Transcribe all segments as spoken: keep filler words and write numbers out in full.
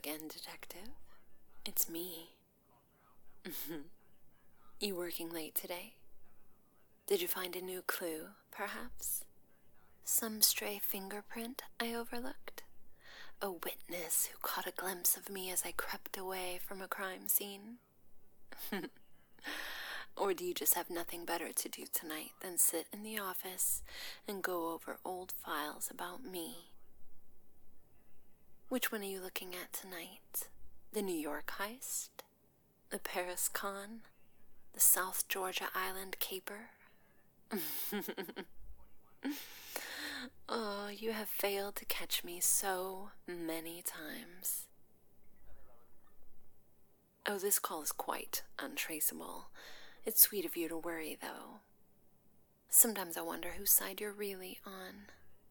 again, Detective. It's me. You working late today? Did you find a new clue, perhaps? Some stray fingerprint I overlooked? A witness who caught a glimpse of me as I crept away from a crime scene? Or do you just have nothing better to do tonight than sit in the office and go over old files about me? Which one are you looking at tonight? The New York heist? The Paris con? The South Georgia Island caper? Oh, you have failed to catch me so many times. Oh, this call is quite untraceable. It's sweet of you to worry, though. Sometimes I wonder whose side you're really on.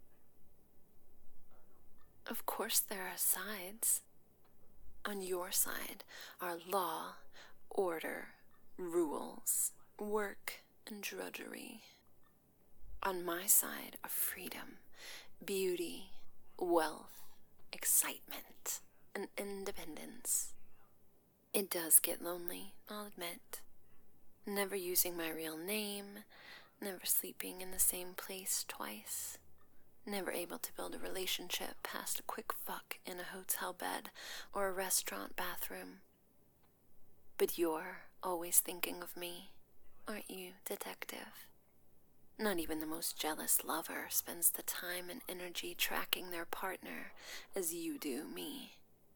Of course there are sides. On your side are law, order, rules, work, and drudgery. On my side are freedom, beauty, wealth, excitement, and independence. It does get lonely, I'll admit. Never using my real name, never sleeping in the same place twice, never able to build a relationship past a quick fuck in a hotel bed or a restaurant bathroom. But you're always thinking of me, aren't you, Detective? Not even the most jealous lover spends the time and energy tracking their partner as you do me.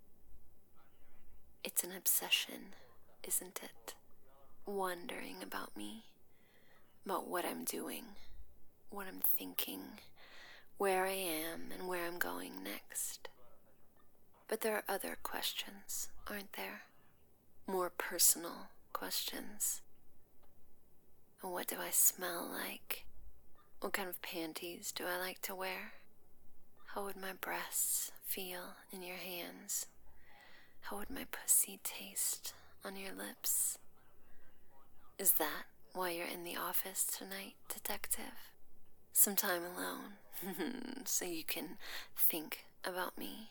It's an obsession, isn't it? Wondering about me, about what I'm doing, what I'm thinking, where I am, and where I'm going next. But there are other questions, aren't there? More personal questions. What do I smell like? What kind of panties do I like to wear? How would my breasts feel in your hands? How would my pussy taste on your lips? Is that why you're in the office tonight, Detective? Some time alone, so you can think about me?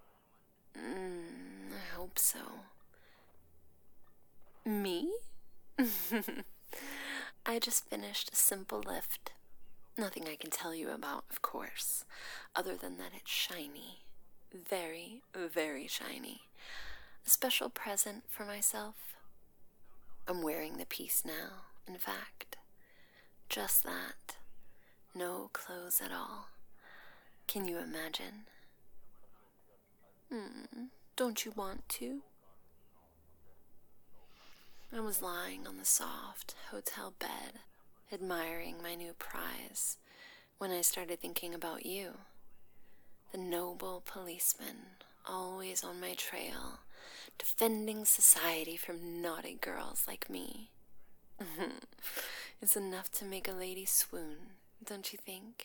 Mm, I hope so. Me? I just finished a simple lift. Nothing I can tell you about, of course, other than that it's shiny. Very, very shiny. A special present for myself. I'm wearing the piece now, in fact. Just that. No clothes at all. Can you imagine? Hmm, don't you want to? I was lying on the soft hotel bed, admiring my new prize, when I started thinking about you. The noble policeman, always on my trail, defending society from naughty girls like me. It's enough to make a lady swoon, don't you think?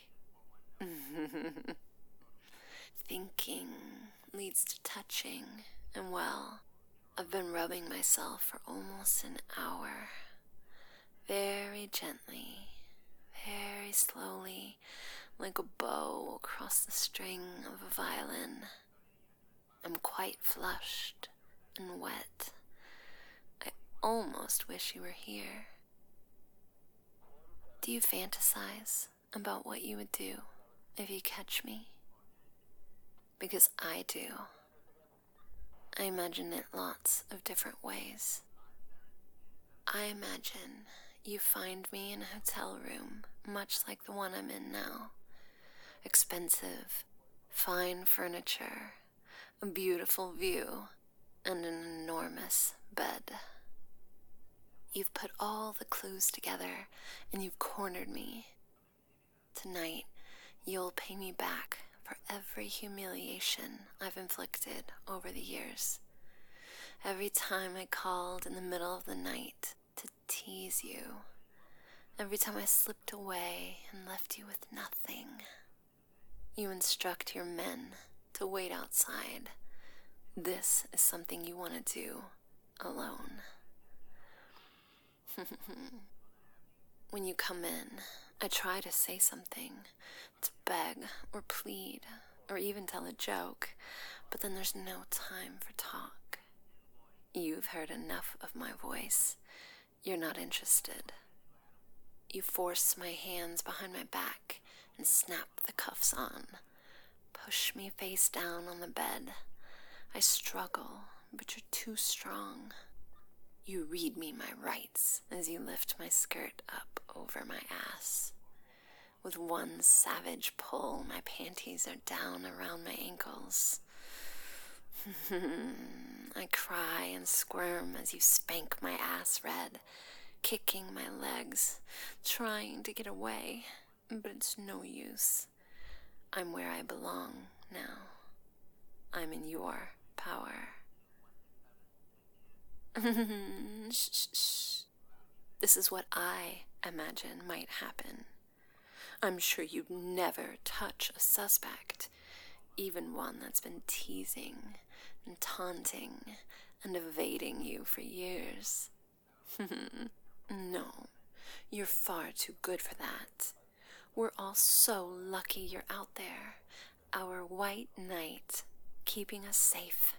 Thinking leads to touching, and well, I've been rubbing myself for almost an hour. Very gently, very slowly, like a bow across the string of a violin. I'm quite flushed and wet. I almost wish you were here. Do you fantasize about what you would do if you catch me? Because I do. I imagine it lots of different ways. I imagine you find me in a hotel room, much like the one I'm in now. Expensive, fine furniture, a beautiful view, and an enormous bed. You've put all the clues together, and you've cornered me. Tonight, you'll pay me back for every humiliation I've inflicted over the years. Every time I called in the middle of the night to tease you. Every time I slipped away and left you with nothing. You instruct your men to wait outside. This is something you want to do alone. When you come in, I try to say something, to beg or plead, or even tell a joke, but then there's no time for talk. You've heard enough of my voice. You're not interested. You force my hands behind my back and snap the cuffs on. Push me face down on the bed. I struggle, but you're too strong. You read me my rights as you lift my skirt up over my ass. With one savage pull, my panties are down around my ankles. I cry and squirm as you spank my ass red, kicking my legs, trying to get away, but it's no use. I'm where I belong now. I'm in your power. Shh, shh, shh. This is what I imagine might happen. I'm sure you'd never touch a suspect, even one that's been teasing and taunting and evading you for years. No, you're far too good for that. We're all so lucky you're out there, our white knight, keeping us safe.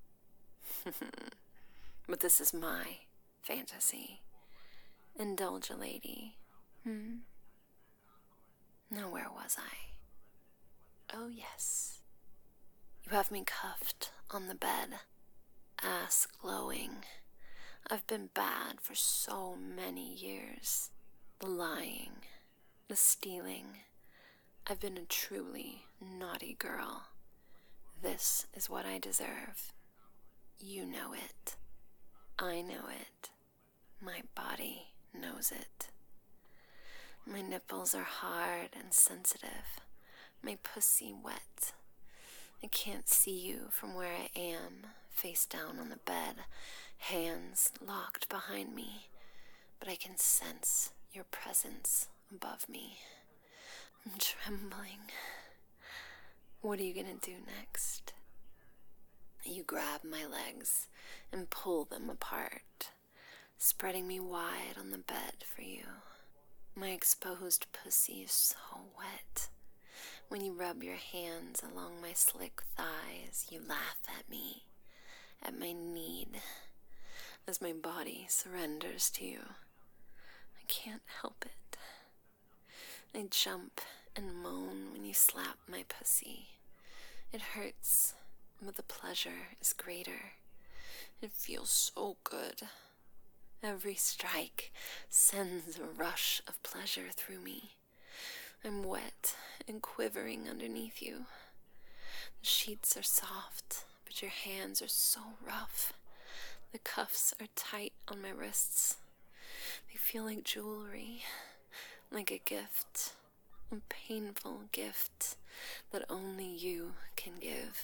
But this is my fantasy. Indulge a lady. Hmm? Now where was I? Oh yes. You have me cuffed on the bed, ass glowing. I've been bad for so many years. The lying, the stealing. I've been a truly naughty girl. This is what I deserve. You know it. I know it. My body knows it. My nipples are hard and sensitive. My pussy wet. I can't see you from where I am, face down on the bed, hands locked behind me, but I can sense your presence above me. I'm trembling. What are you gonna do next? You grab my legs and pull them apart, spreading me wide on the bed for you. My exposed pussy is so wet. When you rub your hands along my slick thighs, you laugh at me, at my need, as my body surrenders to you. I can't help it. I jump and moan when you slap my pussy. It hurts, but the pleasure is greater. It feels so good. Every strike sends a rush of pleasure through me. I'm wet and quivering underneath you. The sheets are soft, but your hands are so rough. The cuffs are tight on my wrists. They feel like jewelry, like a gift, a painful gift that only you can give.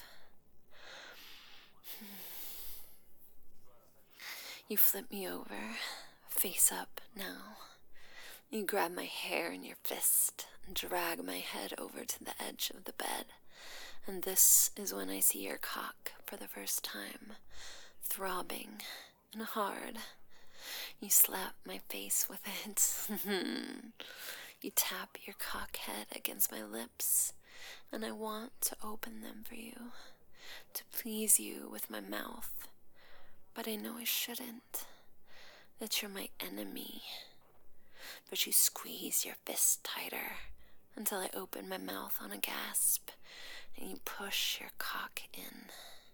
You flip me over, face up now. You grab my hair in your fist and drag my head over to the edge of the bed. And this is when I see your cock for the first time, throbbing and hard. You slap my face with it. You tap your cock head against my lips, and I want to open them for you, to please you with my mouth. But I know I shouldn't, that you're my enemy. But you squeeze your fist tighter until I open my mouth on a gasp, and you push your cock in.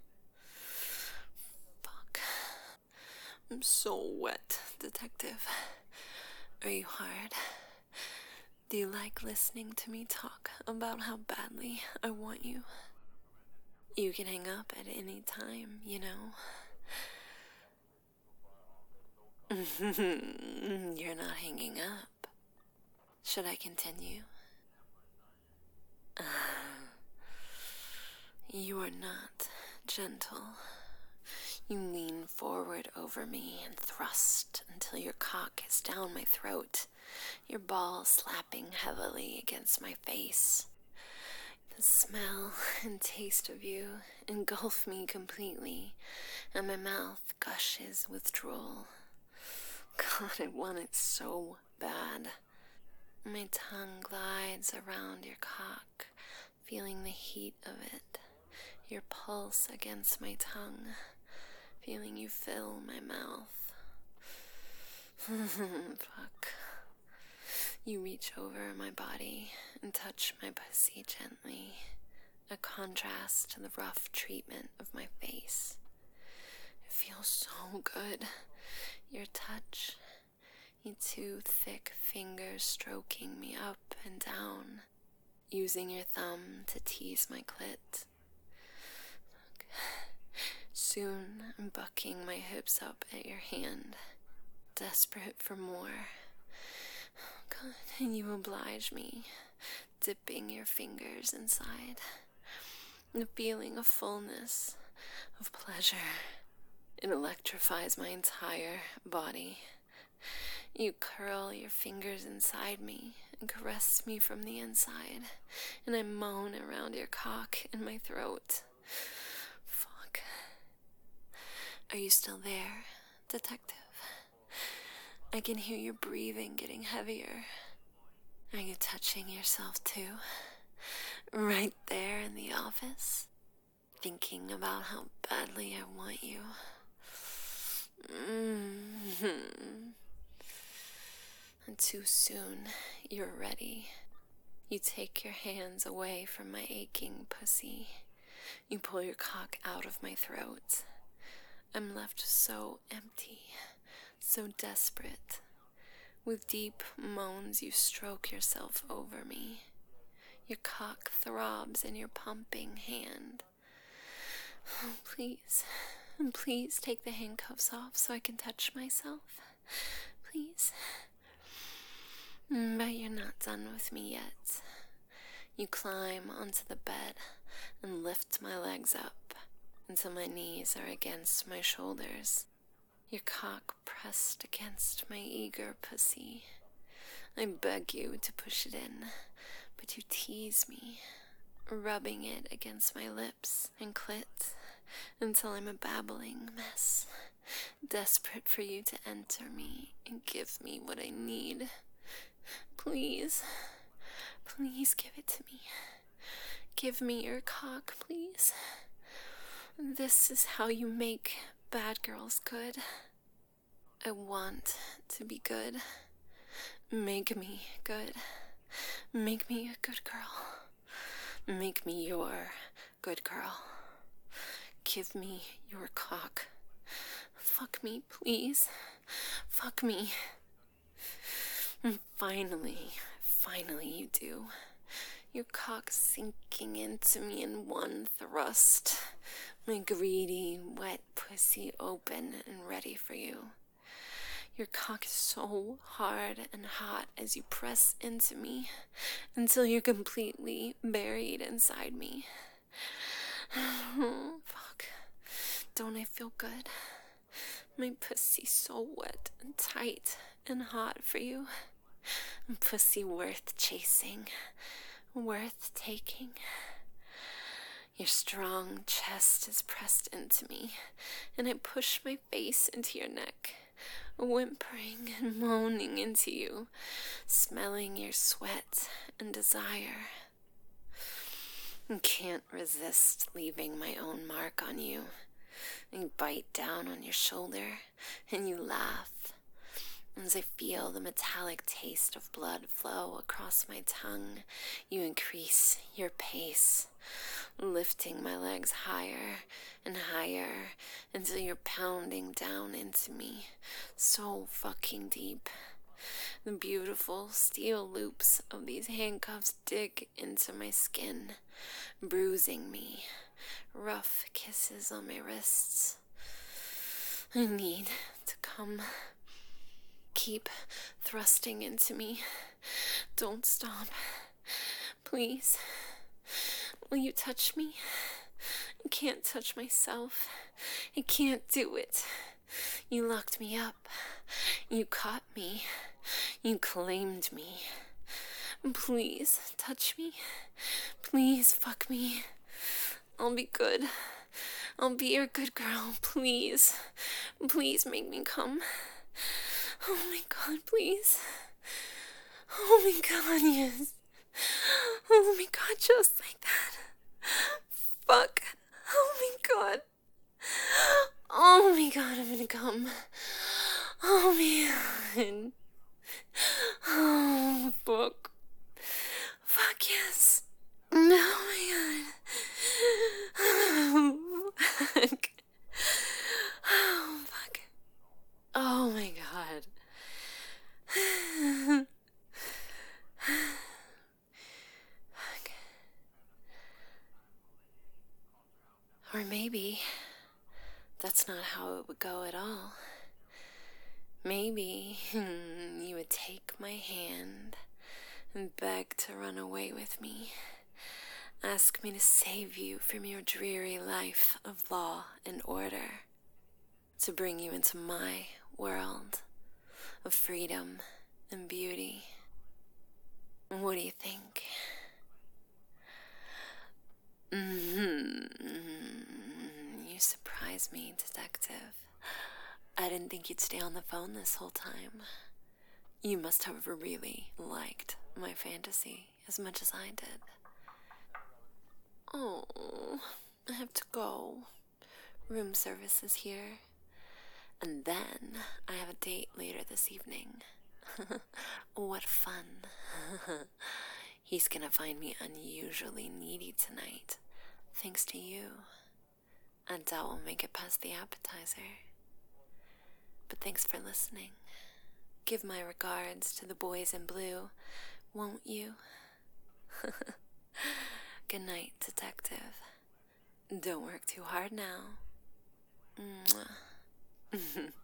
Fuck. I'm so wet, detective. Are you hard? Do you like listening to me talk about how badly I want you? You can hang up at any time, you know. You're not hanging up. Should I continue? Uh, you are not gentle. You lean forward over me and thrust until your cock is down my throat, your ball slapping heavily against my face. The smell and taste of you engulf me completely, and my mouth gushes with drool. God, I want it so bad. My tongue glides around your cock, feeling the heat of it, your pulse against my tongue, feeling you fill my mouth. Fuck. You reach over my body and touch my pussy gently, a contrast to the rough treatment of my face. It feels so good. Your touch, your two thick fingers stroking me up and down, using your thumb to tease my clit. Soon I'm bucking my hips up at your hand, desperate for more. God, and you oblige me, dipping your fingers inside. The feeling of fullness, of pleasure, it electrifies my entire body. You curl your fingers inside me and caress me from the inside, and I moan around your cock in my throat. Fuck. Are you still there, detective? I can hear your breathing getting heavier. Are you touching yourself too? Right there in the office? Thinking about how badly I want you. Mm-hmm. And too soon, you're ready. You take your hands away from my aching pussy. You pull your cock out of my throat. I'm left so empty, so desperate. With deep moans, you stroke yourself over me. Your cock throbs in your pumping hand. Oh, please, please take the handcuffs off so I can touch myself. Please. But you're not done with me yet. You climb onto the bed and lift my legs up until my knees are against my shoulders. Your cock pressed against my eager pussy. I beg you to push it in, but you tease me, rubbing it against my lips and clit until I'm a babbling mess, desperate for you to enter me and give me what I need. Please, please give it to me. Give me your cock, please. This is how you make bad girls good. I want to be good. Make me good. Make me a good girl. Make me your good girl. Give me your cock. Fuck me, please. Fuck me. And finally, finally you do. Your cock sinking into me in one thrust. My greedy, wet pussy open and ready for you. Your cock is so hard and hot as you press into me until you're completely buried inside me. Oh, fuck. Don't I feel good? My pussy's so wet and tight and hot for you. Pussy worth chasing, worth taking. Your strong chest is pressed into me, and I push my face into your neck, whimpering and moaning into you, smelling your sweat and desire. I can't resist leaving my own mark on you. I bite down on your shoulder, and you laugh as I feel the metallic taste of blood flow across my tongue. You increase your pace, lifting my legs higher and higher until you're pounding down into me, so fucking deep. The beautiful steel loops of these handcuffs dig into my skin, bruising me. Rough kisses on my wrists. I need to come. Keep thrusting into me. Don't stop. Please. Will you touch me? I can't touch myself. I can't do it. You locked me up. You caught me. You claimed me. Please touch me. Please fuck me. I'll be good. I'll be your good girl. Please. Please make me come. Oh my God, please. Oh my God, yes. Oh my God, just like that. Fuck. god. Oh my god, I'm gonna come. Oh man. Oh, fuck. Fuck yes. Oh my god. Oh, fuck. Oh, fuck. Oh my god. Fuck. Or maybe that's not how it would go at all. Maybe you would take my hand and beg to run away with me. Ask me to save you from your dreary life of law and order. To bring you into my world of freedom and beauty. What do you think? Mm-hmm. You surprise me, detective. I didn't think you'd stay on the phone this whole time. You must have really liked my fantasy as much as I did. Oh, I have to go. Room service is here. And then I have a date later this evening. What fun. He's gonna find me unusually needy tonight, thanks to you. I doubt we'll make it past the appetizer. But thanks for listening. Give my regards to the boys in blue, won't you? Good night, detective. Don't work too hard now. Mwah.